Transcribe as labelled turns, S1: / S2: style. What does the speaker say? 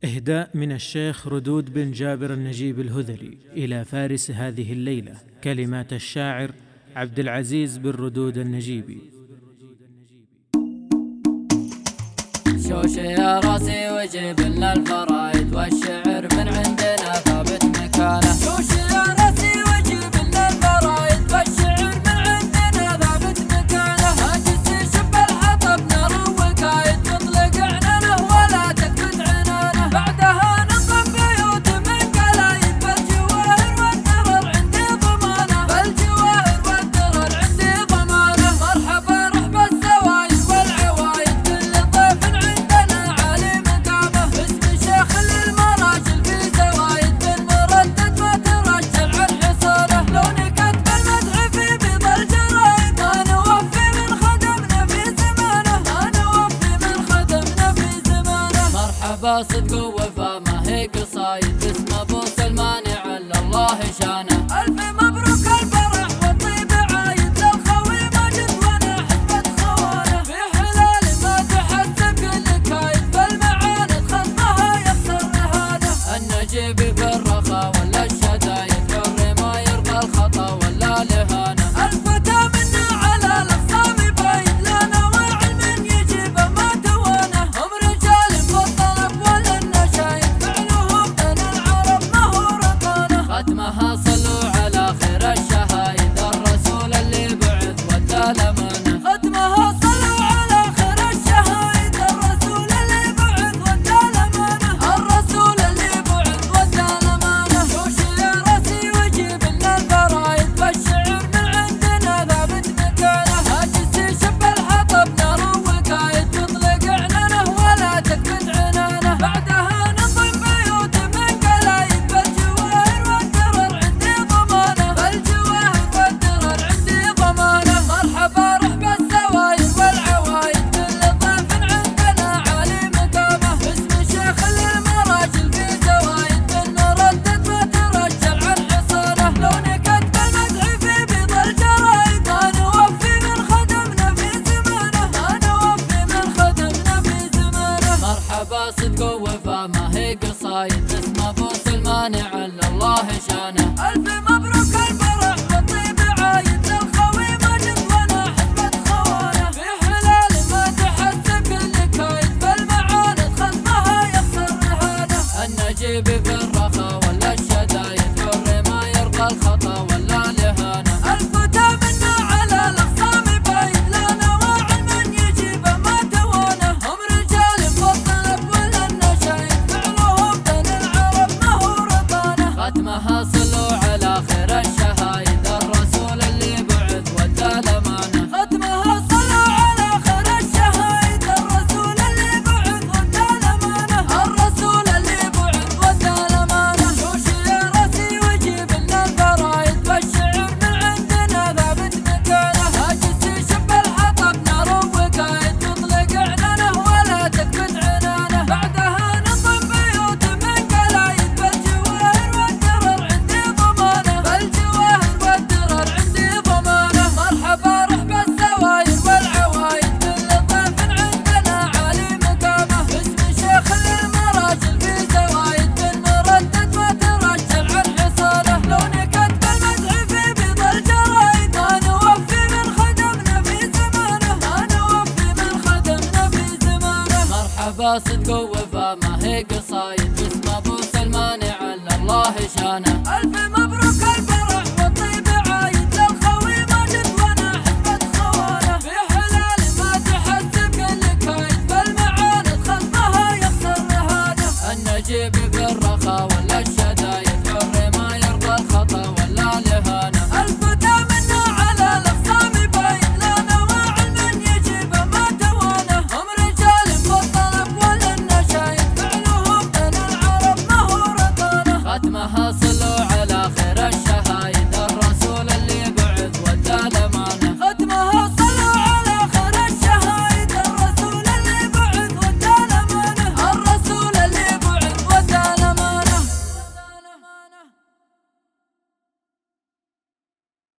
S1: إهداء من الشيخ ردود بن جابر النجيب الهذلي إلى فارس هذه الليلة. كلمات الشاعر عبد العزيز بن ردود النجيبي.
S2: شوش يا راسي وجيب لنا الفرايد والشعر من عندنا ثابت مكانه. شوش يا راسي وجيب لنا الفرايد والشعر من عندنا ثابت مكانه. هاجس يشب الحطب نار وكايد تطلق عنانه ولا تكبت عنانه. بعدها نصب بيوت من قلايد بالجواهر والدرر عندي ضمانه. بالجواهر والدرر عندي ضمانه. مرحبا رحب الزوايد والعوايد كل ضيف عندنا عالي مقامه. اسم شيخ للمراجل في زوايد بالمردد ما ترجل عن حصانه. لو نكتب المدح في بيض الجرايد ما نوفي من خدمنا في زمانه. ما نوفي من خدمنا في زمانه. مرحبا صدق ووفا ما هي قصايد اسم ابو سلمان على الله شانه. الف مبروك الفرح والطيب عايد للخوي ماجد وانا حسبة خوانه. في حلال ما تحسب كل كايد فالمعاند خصمها يخسر رهانه. النجيب في الرخا ولا الشدايد حر ما يرضى الخطا ولا لهانه. الفتى منا على الاخصام بايد لنا وعلم يجيب ما توانه. هم رجال بالطلب ولا النشايد فعلهم بين العرب ما هو رطانه. ختمها صلوا على خير الشهايد الرسول اللي بعث ودى الامانه. ختمها صلوا على خير الشهايد الرسول اللي بعث ودى الامانه. الرسول اللي بعث ودى الامانه. شوش يا راسي وجيب لنا الفرايد والشعر من عندنا ثابت مكانه. هاجس يشب الحطب نار وكايد تطلق عنانه ولا تكبت عنانه. بعدها نصب بيوت من قلايد بالجواهر والدرر عندي ضمانه. بالجواهر والدرر عندي ضمانه. مرحبا رحب الزوايد والعوايد كل ضيف عندنا عالي مقامه. اسم شيخ للمراجل في زوايد بالمردد ما ترجل عن حصانه. لو نكتب المدح في بيض الجرايد ما نوفي من خدمنا في زمانه. ما نوفي من خدمنا في زمانه. مرحبا صدق ووفا ما هي قصايد اسم ابو سلمان على الله شانه. الف مبروك الفرح والطيب عايد للخوي ماجد وانا حسبة خوانه. في حلال ما تحسب كل كايد فالمعاند خصمها يخسر رهانه. النجيب في الرخا ولا الشدايد حر ما يرضى الخطا ولا لهانه. الفتى منا على الاخصام بايد لنا وعلم يجيب ما توانه. هم رجال بالطلب ولا النشايد فعلهم بين العرب ما هو رطانه. ختمها صلوا على خير الشهايد الرسول اللي بعث ودى الامانه. ختمها صلوا على خير الشهايد الرسول اللي بعث ودى الامانه. الرسول اللي بعث ودى الامانه. شوش يا راسي وجيب لنا الفرايد والشعر من عندنا ثابت مكانه. هاجس يشب الحطب نار وكايد تطلق عنانه ولا تكبت عنانه. بعدها نصب بيوت من قلايد بالجواهر والدرر عندي ضمانه. بالجواهر والدرر عندي ضمانه. مرحبا رحب الزوايد والعوايد كل ضيف عندنا عالي مقامه. اسم شيخ للمراجل في زوايد بالمردد ما ترجل عن حصانه. لو نكتب المدح في بيض الجرايد ما نوفي من خدمنا في زمانه. ما نوفي من خدمنا في زمانه. مرحبا صدق ووفا ما هي قصايد